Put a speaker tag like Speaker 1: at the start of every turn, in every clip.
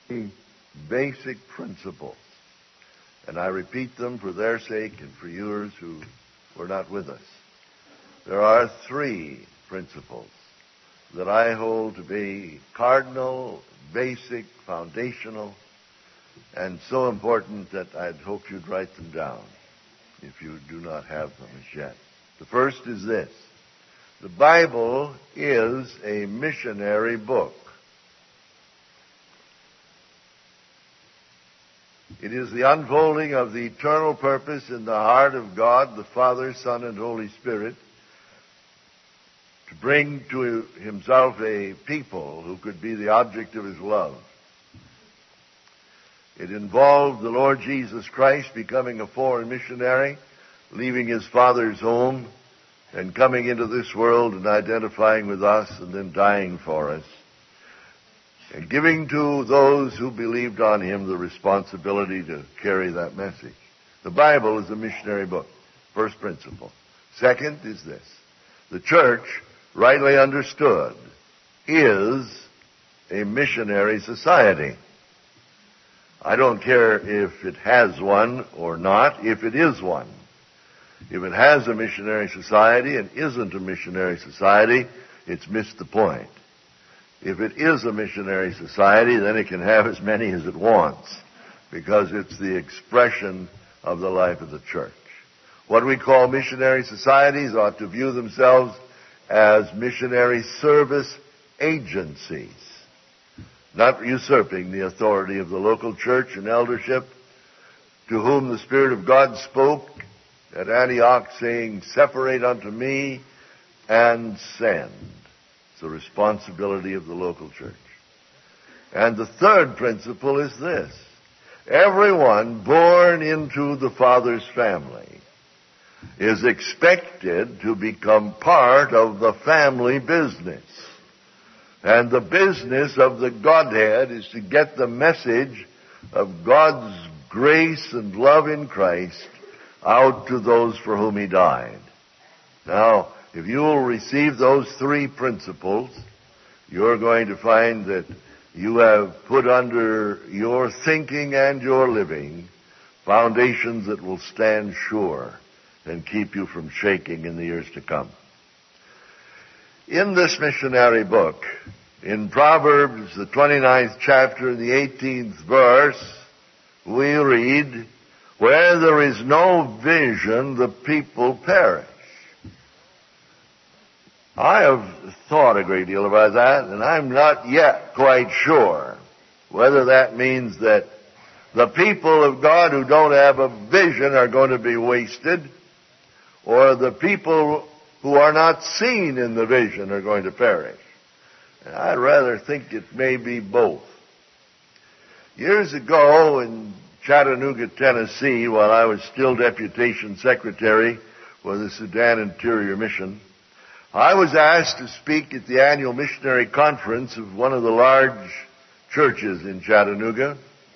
Speaker 1: basic principles. And I repeat them for their sake and for yours who were not with us. There are three principles that I hold to be cardinal, basic, foundational, and so important that I'd hope you'd write them down if you do not have them as yet. The first is this: the Bible is a missionary book. It is the unfolding of the eternal purpose in the heart of God, the Father, Son, and Holy Spirit, to bring to himself a people who could be the object of his love. It involved the Lord Jesus Christ becoming a foreign missionary, leaving his Father's home, and coming into this world and identifying with us and then dying for us, and giving to those who believed on him the responsibility to carry that message. The Bible is a missionary book, first principle. Second is this: the church, rightly understood, is a missionary society. I don't care if it has one or not, if it is one. If it has a missionary society and isn't a missionary society, it's missed the point. If it is a missionary society, then it can have as many as it wants, because it's the expression of the life of the church. What we call missionary societies ought to view themselves as missionary service agencies, not usurping the authority of the local church and eldership, to whom the Spirit of God spoke at Antioch, saying, "Separate unto me and send." It's the responsibility of the local church. And the third principle is this: everyone born into the Father's family is expected to become part of the family business. And the business of the Godhead is to get the message of God's grace and love in Christ out to those for whom he died. Now, if you will receive those three principles, you're going to find that you have put under your thinking and your living foundations that will stand sure and keep you from shaking in the years to come. In this missionary book, in Proverbs, the 29th chapter, the 18th verse, we read, "Where there is no vision, the people perish." I have thought a great deal about that, and I'm not yet quite sure whether that means that the people of God who don't have a vision are going to be wasted, or the people who are not seen in the vision are going to perish. And I'd rather think it may be both. Years ago in Chattanooga, Tennessee, while I was still Deputation Secretary for the Sudan Interior Mission, I was asked to speak at the annual missionary conference of one of the large churches in Chattanooga.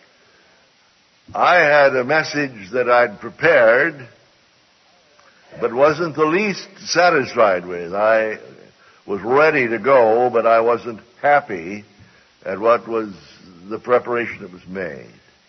Speaker 1: I had a message that I'd prepared, but wasn't the least satisfied with. I was ready to go, but I wasn't happy at what was the preparation that was made.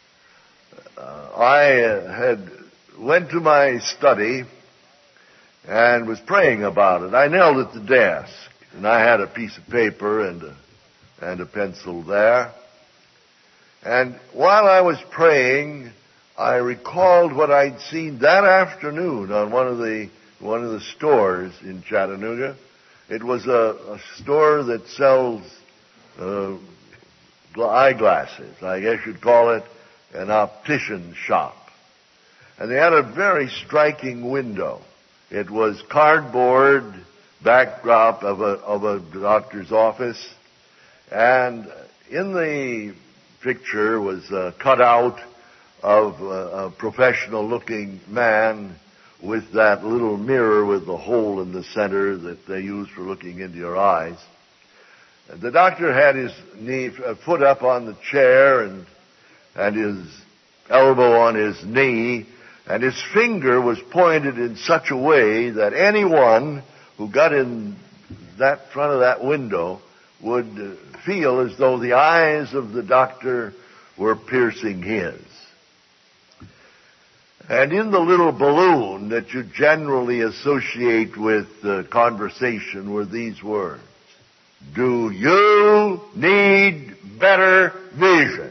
Speaker 1: I went to my study and was praying about it. I knelt at the desk, and I had a piece of paper and a pencil there. And while I was praying, I recalled what I'd seen that afternoon on one of the stores in Chattanooga. It was a store that sells eyeglasses. I guess you'd call it an optician shop. And they had a very striking window. It was cardboard backdrop of a doctor's office, and in the picture was a cutout of a professional-looking man with that little mirror with the hole in the center that they use for looking into your eyes. And the doctor had his foot up on the chair and his elbow on his knee, and his finger was pointed in such a way that anyone who got in that front of that window would feel as though the eyes of the doctor were piercing his. And in the little balloon that you generally associate with conversation were these words: do you need better vision?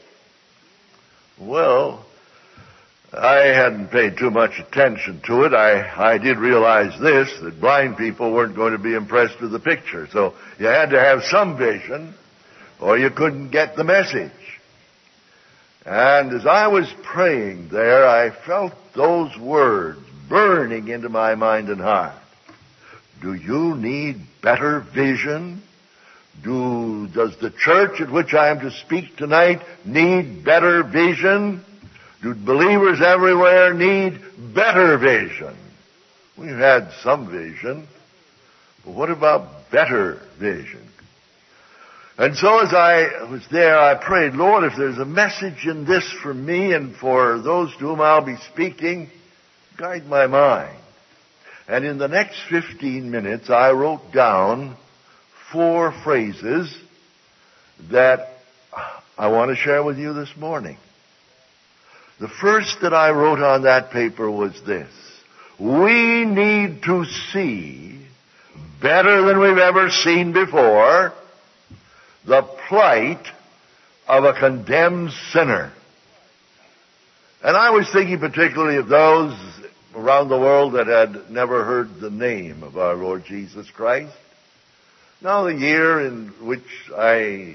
Speaker 1: Well, I hadn't paid too much attention to it. I did realize this, that blind people weren't going to be impressed with the picture. So you had to have some vision or you couldn't get the message. And as I was praying there, I felt those words burning into my mind and heart. Do you need better vision? Does the church at which I am to speak tonight need better vision? Do believers everywhere need better vision? We've had some vision, but what about better vision? And so as I was there, I prayed, Lord, if there's a message in this for me and for those to whom I'll be speaking, guide my mind. And in the next 15 minutes, I wrote down 4 phrases that I want to share with you this morning. The first that I wrote on that paper was this: we need to see, better than we've ever seen before, the plight of a condemned sinner. And I was thinking particularly of those around the world that had never heard the name of our Lord Jesus Christ. Now, the year in which I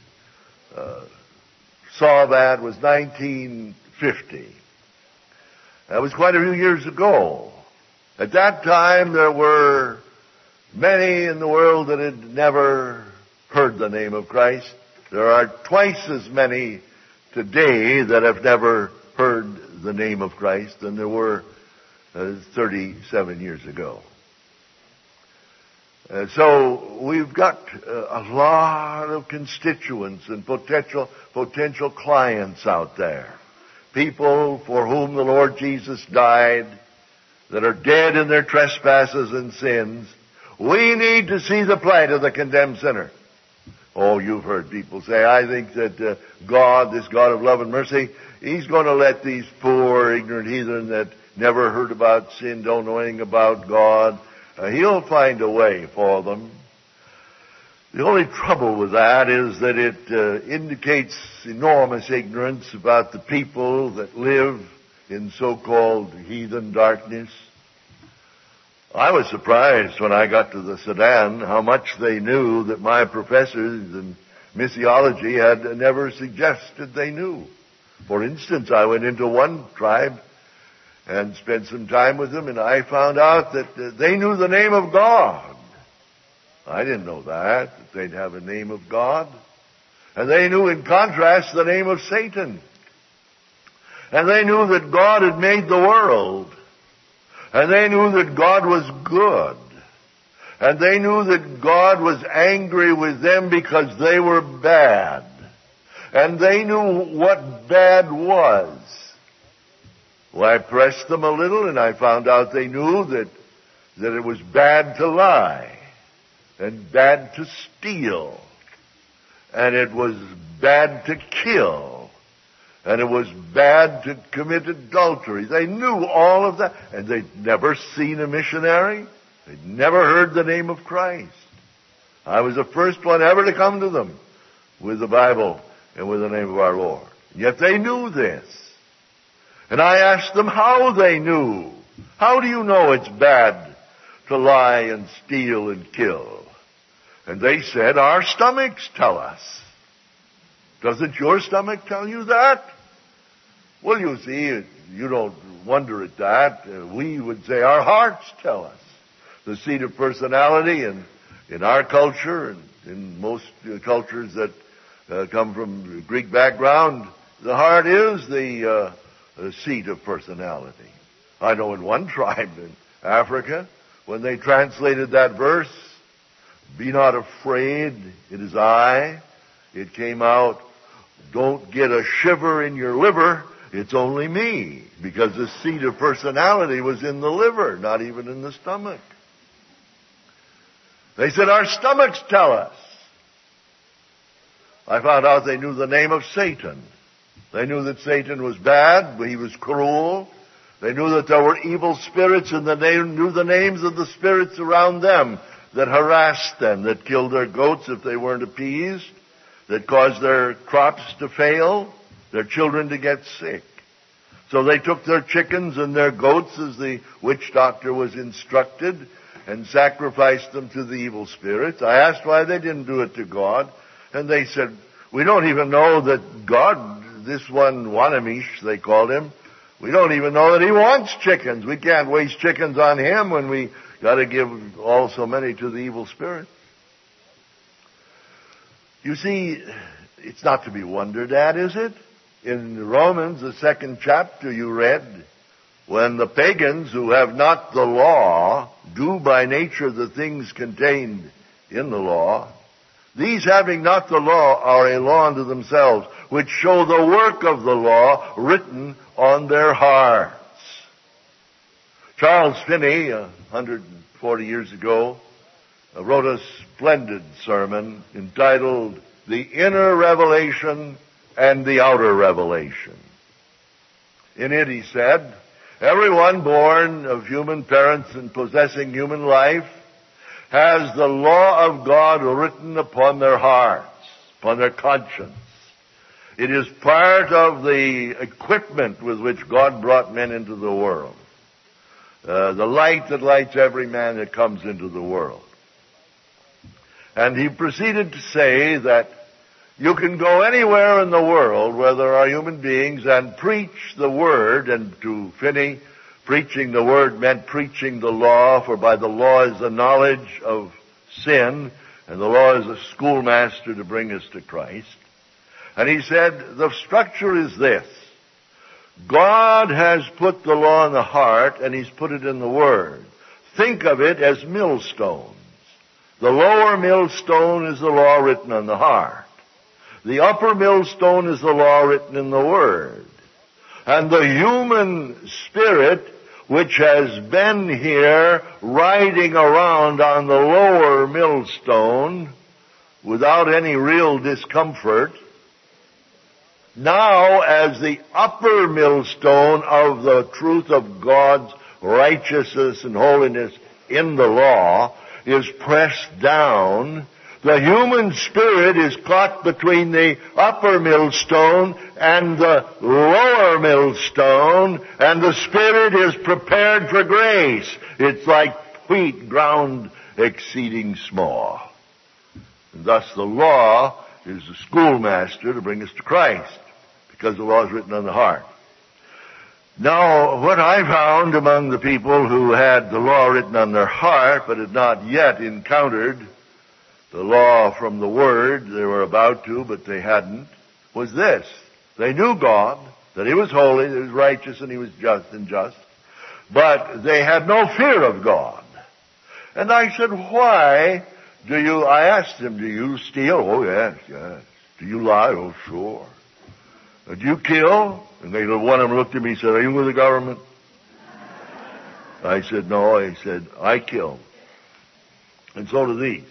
Speaker 1: saw that was 1950. That was quite a few years ago. At that time, there were many in the world that had never heard the name of Christ. There are twice as many today that have never heard the name of Christ than there were 37 years ago. So we've got a lot of constituents and potential clients out there. People for whom the Lord Jesus died, that are dead in their trespasses and sins. We need to see the plight of the condemned sinner. Oh, you've heard people say, I think that God, this God of love and mercy, He's going to let these poor, ignorant heathen that never heard about sin, don't know anything about God, He'll find a way for them. The only trouble with that is that it indicates enormous ignorance about the people that live in so-called heathen darkness. I was surprised when I got to the Sudan how much they knew that my professors in missiology had never suggested they knew. For instance, I went into one tribe and spent some time with them, and I found out that they knew the name of God. I didn't know that they'd have a name of God. And they knew, in contrast, the name of Satan. And they knew that God had made the world. And they knew that God was good. And they knew that God was angry with them because they were bad. And they knew what bad was. Well, I pressed them a little, and I found out they knew that it was bad to lie, and bad to steal, and it was bad to kill, and it was bad to commit adultery. They knew all of that, and they'd never seen a missionary. They'd never heard the name of Christ. I was the first one ever to come to them with the Bible and with the name of our Lord. Yet they knew this. And I asked them how they knew. How do you know it's bad to lie and steal and kill? And they said, our stomachs tell us. Doesn't your stomach tell you that? Well, you see, you don't wonder at that. We would say our hearts tell us. The seat of personality in our culture and in most cultures that come from Greek background, the heart is the seat of personality. I know in one tribe in Africa, when they translated that verse, be not afraid, it is I, it came out, don't get a shiver in your liver, it's only me. Because the seat of personality was in the liver, not even in the stomach. They said, our stomachs tell us. I found out they knew the name of Satan. They knew that Satan was bad, he was cruel. They knew that there were evil spirits, and they knew the names of the spirits around them that harassed them, that killed their goats if they weren't appeased, that caused their crops to fail, their children to get sick. So they took their chickens and their goats, as the witch doctor was instructed, and sacrificed them to the evil spirits. I asked why they didn't do it to God, and they said, we don't even know that God, this one Wanamish, they called him, we don't even know that he wants chickens. We can't waste chickens on him when we got to give all so many to the evil spirit. You see, it's not to be wondered at, is it? In Romans, the 2nd chapter, you read, when the pagans who have not the law do by nature the things contained in the law, these having not the law are a law unto themselves, which show the work of the law written on their hearts. Charles Finney, 140 years ago, wrote a splendid sermon entitled The Inner Revelation and the Outer Revelation. In it he said, everyone born of human parents and possessing human life has the law of God written upon their hearts, upon their conscience. It is part of the equipment with which God brought men into the world. The light that lights every man that comes into the world. And he proceeded to say that you can go anywhere in the world where there are human beings and preach the word, and to Finney, preaching the word meant preaching the law, for by the law is the knowledge of sin, and the law is a schoolmaster to bring us to Christ. And he said, the structure is this. God has put the law in the heart, and he's put it in the word. Think of it as millstones. The lower millstone is the law written on the heart. The upper millstone is the law written in the word. And the human spirit, which has been here riding around on the lower millstone without any real discomfort, now as the upper millstone of the truth of God's righteousness and holiness in the law is pressed down, the human spirit is caught between the upper millstone and the lower millstone, and the spirit is prepared for grace. It's like wheat ground exceeding small. And thus the law is the schoolmaster to bring us to Christ, because the law is written on the heart. Now, what I found among the people who had the law written on their heart, but had not yet encountered the law from the Word, they were about to, but they hadn't, was this. They knew God, that He was holy, that He was righteous, and He was just, but they had no fear of God. And I said, why I asked them, do you steal? Oh, yes. Do you lie? Oh, sure. Do you kill? And one of them looked at me and said, are you with the government? I said, no. He said, I kill. And so do these.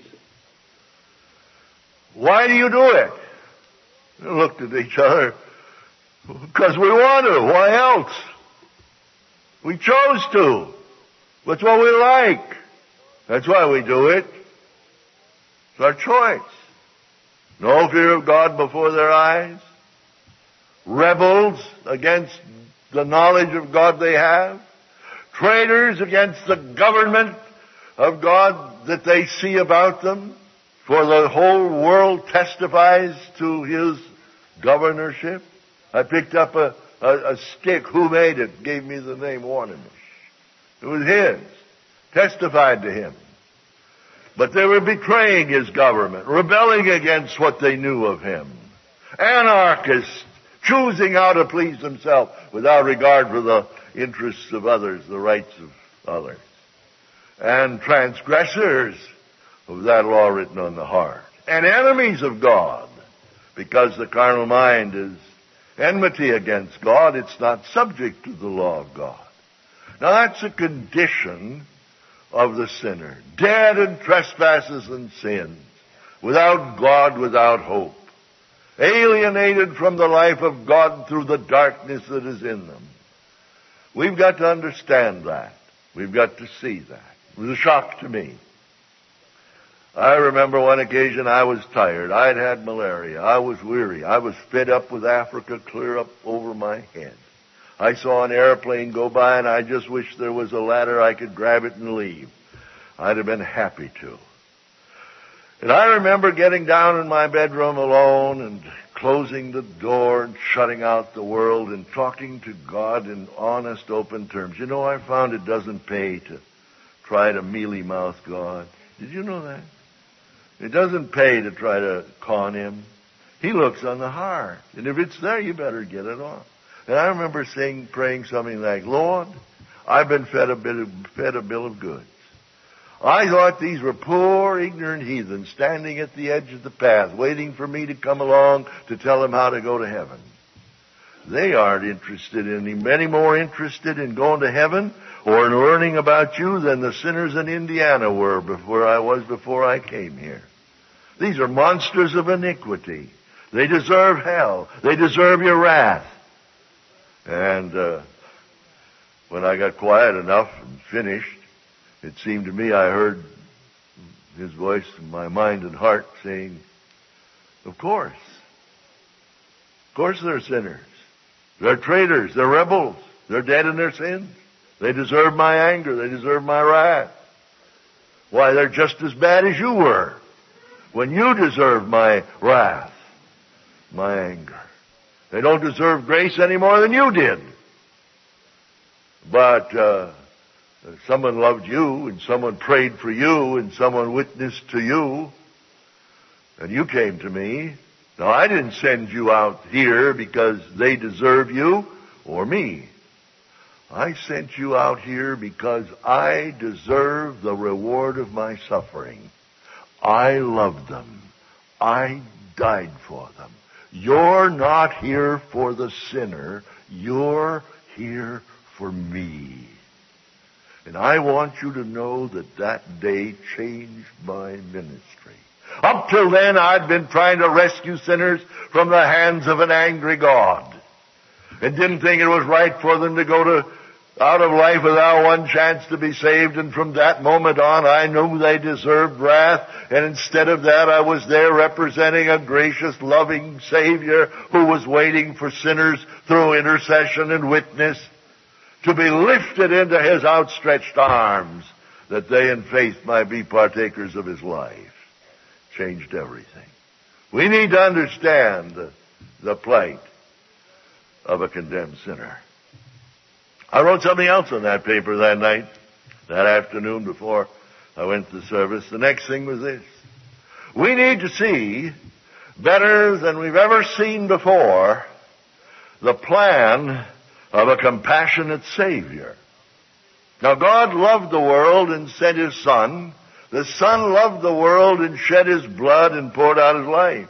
Speaker 1: Why do you do it? They looked at each other. Because we want to. Why else? We chose to. That's what we like. That's why we do it. It's our choice. No fear of God before their eyes. Rebels against the knowledge of God they have. Traitors against the government of God that they see about them. For the whole world testifies to His governorship. I picked up a stick. Who made it? Gave me the name Wanamish. It was His. Testified to Him. But they were betraying His government, rebelling against what they knew of Him. Anarchists, choosing how to please themselves without regard for the interests of others, the rights of others. And transgressors of that law written on the heart. And enemies of God, because the carnal mind is enmity against God. It's not subject to the law of God. Now that's a condition of the sinner. Dead in trespasses and sins. Without God, without hope. alienated from the life of God through the darkness that is in them. We've got to understand that. We've got to see that. It was a shock to me. I remember one occasion I was tired. I'd had malaria. I was weary. I was fed up with Africa clear up over my head. I saw an airplane go by and I just wished there was a ladder I could grab it and leave. I'd have been happy to. And I remember getting down in my bedroom alone and closing the door and shutting out the world and talking to God in honest, open terms. You know, I found it doesn't pay to try to mealy-mouth God. Did you know that? It doesn't pay to try to con Him. He looks on the heart. And if it's there, you better get it off. And I remember praying something like, Lord, I've been fed a bill of goods. I thought these were poor, ignorant heathens standing at the edge of the path, waiting for me to come along to tell them how to go to heaven. They aren't interested any more interested in going to heaven or in learning about you than the sinners in Indiana were before I came here. These are monsters of iniquity. They deserve hell. They deserve your wrath. And when I got quiet enough and finished, it seemed to me I heard His voice in my mind and heart saying, of course. Of course they're sinners. They're traitors. They're rebels. They're dead in their sins. They deserve my anger. They deserve my wrath. Why, they're just as bad as you were when you deserved my wrath, my anger. They don't deserve grace any more than you did. But someone loved you, and someone prayed for you, and someone witnessed to you, and you came to me. Now, I didn't send you out here because they deserve you or me. I sent you out here because I deserve the reward of my suffering. I loved them. I died for them. You're not here for the sinner. You're here for me. And I want you to know that that day changed my ministry. Up till then, I'd been trying to rescue sinners from the hands of an angry God, and didn't think it was right for them to go out of life without one chance to be saved. And from that moment on, I knew they deserved wrath. And instead of that, I was there representing a gracious, loving Savior who was waiting for sinners through intercession and witness to be lifted into His outstretched arms, that they in faith might be partakers of His life. Changed everything. We need to understand the plight of a condemned sinner. I wrote something else on that paper that night, that afternoon before I went to the service. The next thing was this. We need to see, better than we've ever seen before, the plan of a compassionate Savior. Now, God loved the world and sent His Son. The Son loved the world and shed His blood and poured out His life.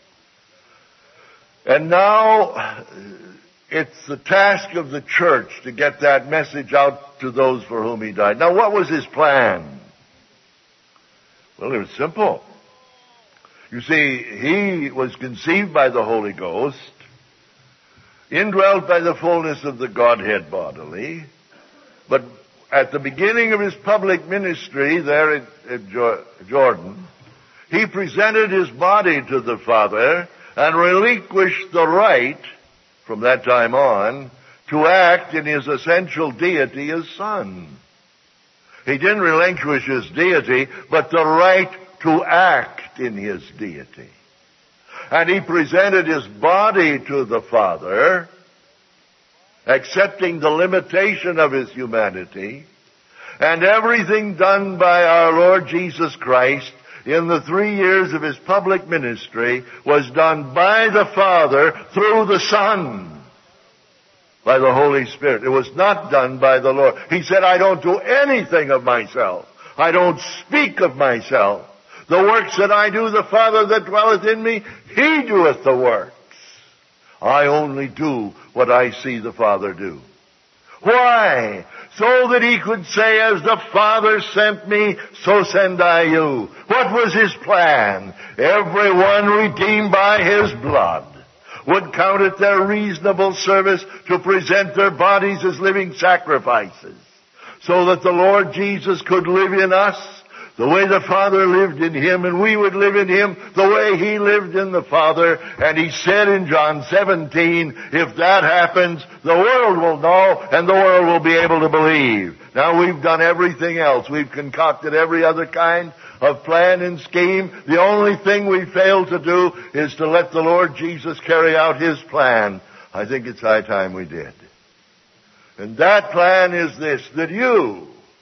Speaker 1: And now it's the task of the church to get that message out to those for whom He died. Now, what was His plan? Well, it was simple. You see, He was conceived by the Holy Ghost, indwelt by the fullness of the Godhead bodily, but at the beginning of His public ministry there at Jordan, He presented His body to the Father and relinquished the right, from that time on, to act in His essential deity as Son. He didn't relinquish His deity, but the right to act in His deity. And He presented His body to the Father, accepting the limitation of His humanity, and everything done by our Lord Jesus Christ in the 3 years of His public ministry was done by the Father through the Son, by the Holy Spirit. It was not done by the Lord. He said, I don't do anything of myself. I don't speak of myself. The works that I do, the Father that dwelleth in me, He doeth the works. I only do what I see the Father do. Why? So that he could say, as the Father sent me, so send I you. What was his plan? Everyone redeemed by his blood would count it their reasonable service to present their bodies as living sacrifices, so that the Lord Jesus could live in us the way the Father lived in him, and we would live in him the way he lived in the Father. And he said in John 17, if that happens, the world will know, and the world will be able to believe. Now, we've done everything else. We've concocted every other kind of plan and scheme. The only thing we fail to do is to let the Lord Jesus carry out his plan. I think it's high time we did. And that plan is this, that you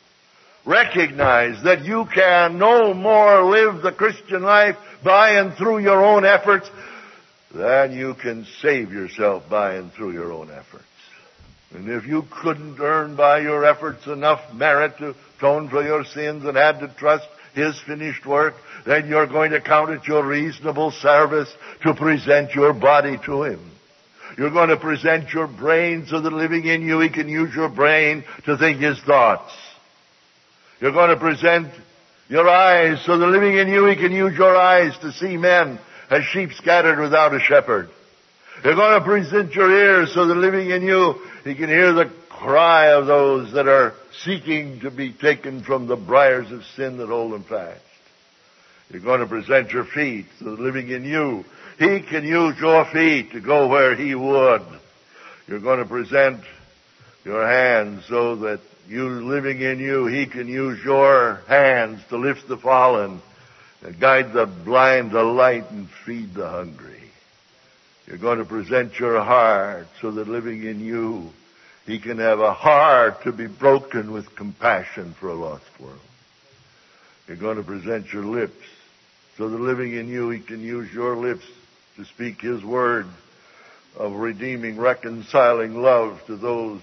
Speaker 1: recognize that you can no more live the Christian life by and through your own efforts than you can save yourself by and through your own efforts. And if you couldn't earn by your efforts enough merit to atone for your sins and had to trust his finished work, then you're going to count it your reasonable service to present your body to him. You're going to present your brain so that living in you, he can use your brain to think his thoughts. You're going to present your eyes so that living in you, he can use your eyes to see men as sheep scattered without a shepherd. You're going to present your ears so that living in you, he can hear the cry of those that are seeking to be taken from the briars of sin that hold them fast. You're going to present your feet so that living in you, he can use your feet to go where he would. You're going to present your hands so that you living in you, he can use your hands to lift the fallen, and guide the blind to light, and feed the hungry. You're going to present your heart so that living in you, he can have a heart to be broken with compassion for a lost world. You're going to present your lips so that living in you, he can use your lips to speak his word of redeeming, reconciling love to those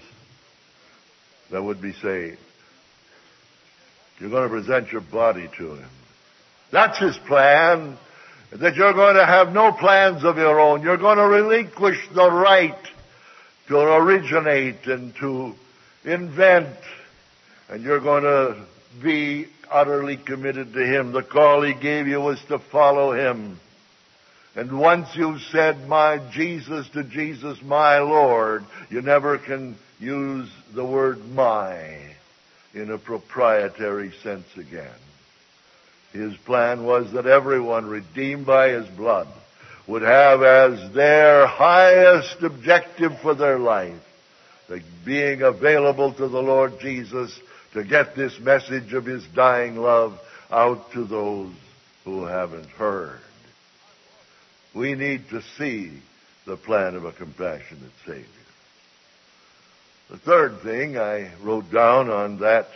Speaker 1: that would be saved. You're going to present your body to him. That's his plan, that you're going to have no plans of your own. You're going to relinquish the right to originate and to invent, and you're going to be utterly committed to him. The call he gave you was to follow him. And once you've said, my Jesus to Jesus, my Lord, you never can use the word my in a proprietary sense again. His plan was that everyone redeemed by his blood would have as their highest objective for their life the being available to the Lord Jesus to get this message of his dying love out to those who haven't heard. We need to see the plan of a compassionate Savior. The third thing I wrote down on that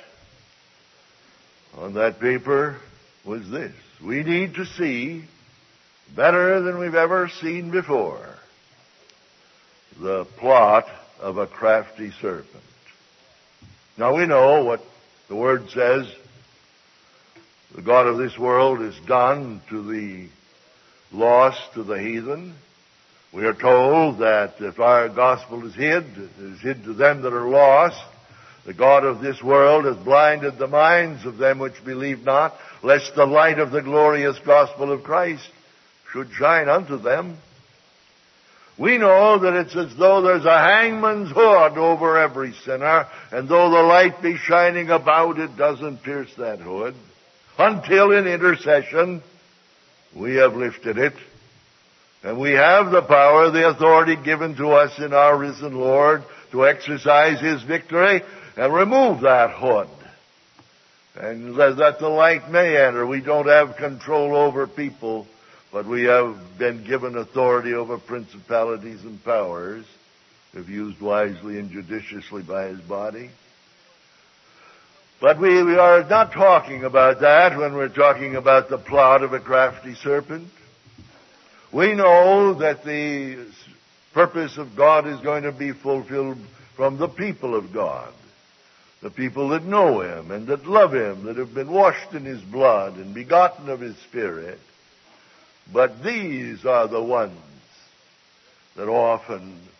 Speaker 1: paper was this. We need to see, better than we've ever seen before, the plot of a crafty serpent. Now we know what the Word says. The God of this world is done to the lost, to the heathen. We are told that if our gospel is hid, it is hid to them that are lost. The God of this world has blinded the minds of them which believe not, lest the light of the glorious gospel of Christ should shine unto them. We know that it's as though there's a hangman's hood over every sinner, and though the light be shining about, it doesn't pierce that hood, until in intercession we have lifted it. And we have the power, the authority given to us in our risen Lord to exercise his victory and remove that hood. And that the light may enter. We don't have control over people, but we have been given authority over principalities and powers, if used wisely and judiciously by his body. But we are not talking about that when we're talking about the plot of a crafty serpent. We know that the purpose of God is going to be fulfilled from the people of God. The people that know him and that love him, that have been washed in his blood and begotten of his Spirit. But these are the ones that often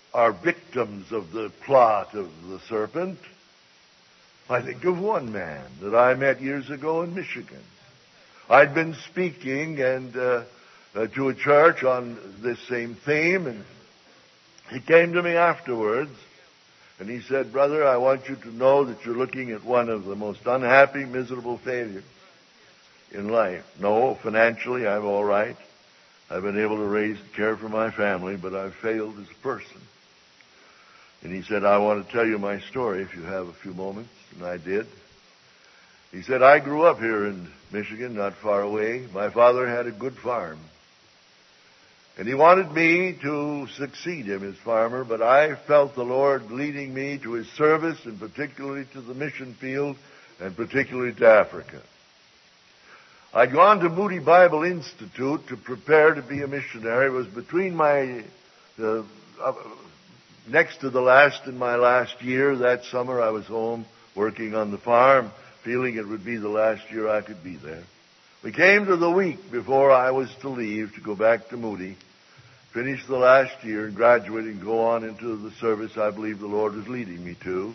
Speaker 1: are victims of the plot of the serpent, I think of one man that I met years ago in Michigan. I'd been speaking and to a church on this same theme, and he came to me afterwards, and he said, "Brother, I want you to know that you're looking at one of the most unhappy, miserable failures in life. No, financially, I'm all right. I've been able to raise and care for my family, but I've failed as a person." And he said, "I want to tell you my story if you have a few moments." And I did. He said, "I grew up here in Michigan, not far away. My father had a good farm. And he wanted me to succeed him as farmer, but I felt the Lord leading me to his service, and particularly to the mission field, and particularly to Africa. I'd gone to Moody Bible Institute to prepare to be a missionary. It was between my next to the last and my last year. That summer I was home working on the farm, feeling it would be the last year I could be there. We came to the week before I was to leave to go back to Moody, finish the last year and graduate and go on into the service I believe the Lord was leading me to.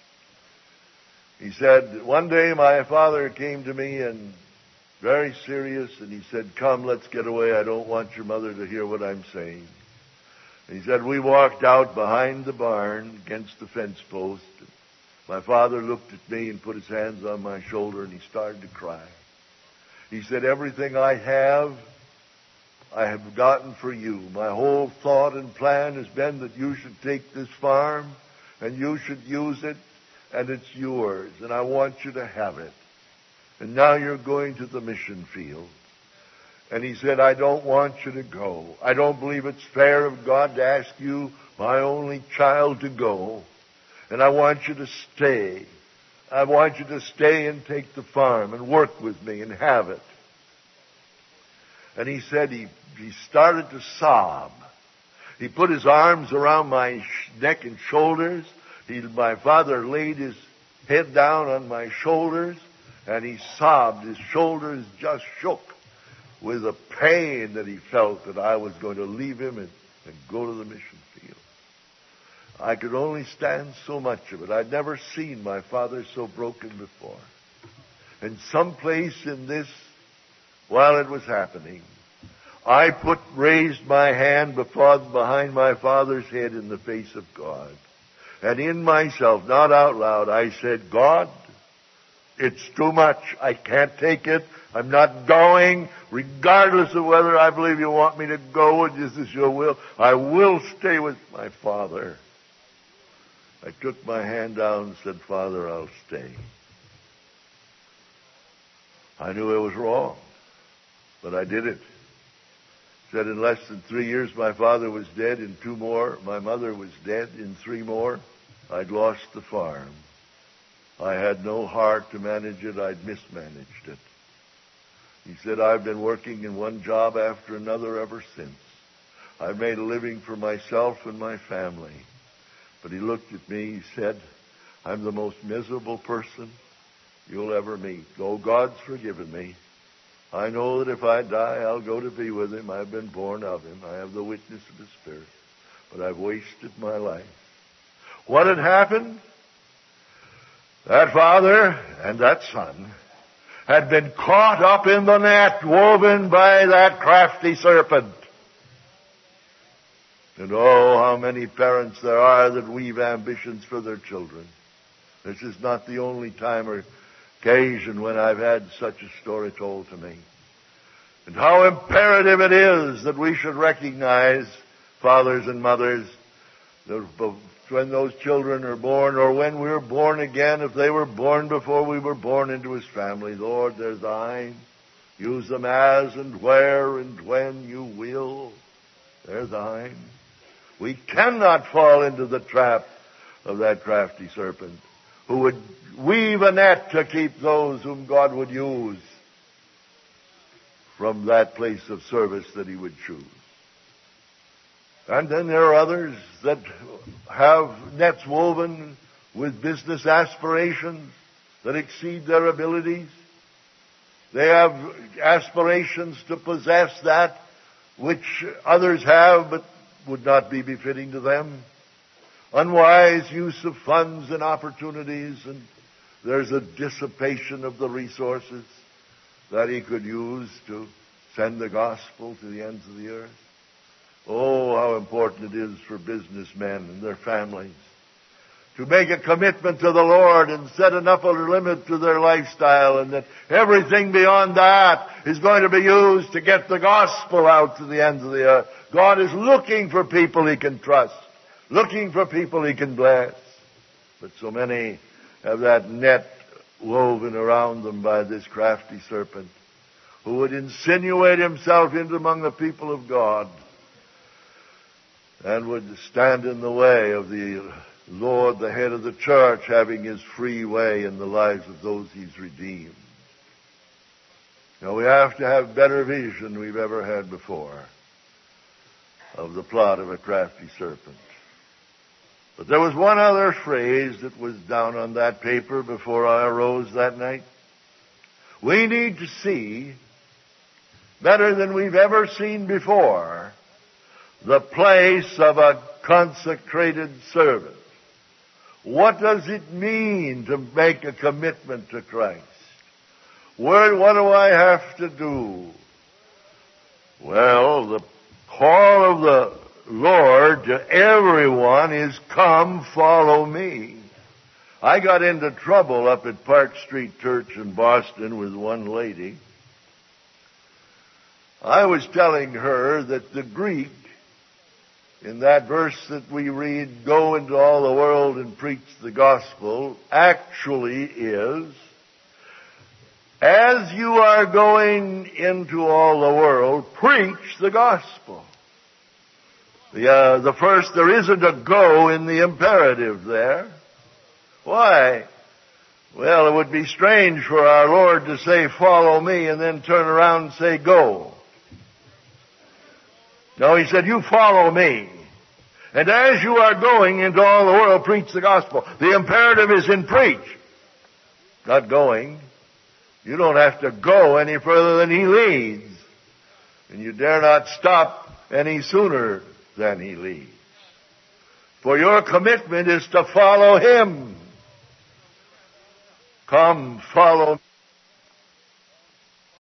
Speaker 1: He said, one day my father came to me and very serious, and he said, "Come, let's get away. I don't want your mother to hear what I'm saying." And he said, we walked out behind the barn against the fence post. My father looked at me and put his hands on my shoulder, and he started to cry. He said, "Everything I have gotten for you. My whole thought and plan has been that you should take this farm and you should use it, and it's yours, and I want you to have it. And now you're going to the mission field." And he said, "I don't want you to go. I don't believe it's fair of God to ask you, my only child, to go. And I want you to stay. I want you to stay and take the farm and work with me and have it." And he said he started to sob. He put his arms around my neck and shoulders. My father laid his head down on my shoulders, and he sobbed. His shoulders just shook with the pain that he felt that I was going to leave him and go to the mission field. I could only stand so much of it. I'd never seen my father so broken before. And someplace in this, while it was happening, I raised my hand behind my father's head in the face of God. And in myself, not out loud, I said, "God, it's too much. I can't take it. I'm not going, regardless of whether I believe you want me to go, and this is your will. I will stay with my father." I took my hand down and said, "Father, I'll stay." I knew I was wrong, but I did it. Said in less than 3 years, my father was dead. In 2 more, my mother was dead. In 3 more, I'd lost the farm. I had no heart to manage it. I'd mismanaged it. He said, "I've been working in one job after another ever since. I've made a living for myself and my family." But he looked at me, he said, "I'm the most miserable person you'll ever meet. Though God's forgiven me, I know that if I die, I'll go to be with him. I've been born of him. I have the witness of his Spirit. But I've wasted my life." What had happened? That father and that son had been caught up in the net woven by that crafty serpent. And oh, how many parents there are that weave ambitions for their children. This is not the only time or occasion when I've had such a story told to me. And how imperative it is that we should recognize, fathers and mothers, that when those children are born, or when we're born again, if they were born before we were born into his family, Lord, they're thine. Use them as and where and when you will. They're thine. We cannot fall into the trap of that crafty serpent, who would weave a net to keep those whom God would use from that place of service that he would choose. And then there are others that have nets woven with business aspirations that exceed their abilities. They have aspirations to possess that which others have but would not be befitting to them. unwise use of funds and opportunities, and there's a dissipation of the resources that he could use to send the gospel to the ends of the earth. Oh, how important it is for businessmen and their families to make a commitment to the Lord and set an upper limit to their lifestyle, and that everything beyond that is going to be used to get the gospel out to the ends of the earth. God is looking for people he can trust, looking for people he can bless. But so many have that net woven around them by this crafty serpent, who would insinuate himself into among the people of God and would stand in the way of the Lord, the head of the church, having his free way in the lives of those he's redeemed. Now, we have to have better vision we've ever had before of the plot of a crafty serpent. But there was one other phrase that was down on that paper before I arose that night. We need to see, better than we've ever seen before, the place of a consecrated servant. What does it mean to make a commitment to Christ? What do I have to do? Well, the call of the Lord to everyone is, come, follow me. I got into trouble up at Park Street Church in Boston with one lady. I was telling her that the Greek in that verse that we read, go into all the world and preach the gospel, actually is, as you are going into all the world, preach the gospel. The first, there isn't a go in the imperative there. Why? Well, it would be strange for our Lord to say, follow me, and then turn around and say, go. No, he said, you follow me. And as you are going into all the world, preach the gospel. The imperative is in preach, not going. You don't have to go any further than he leads. And you dare not stop any sooner than he leads. For your commitment is to follow him. Come, follow me.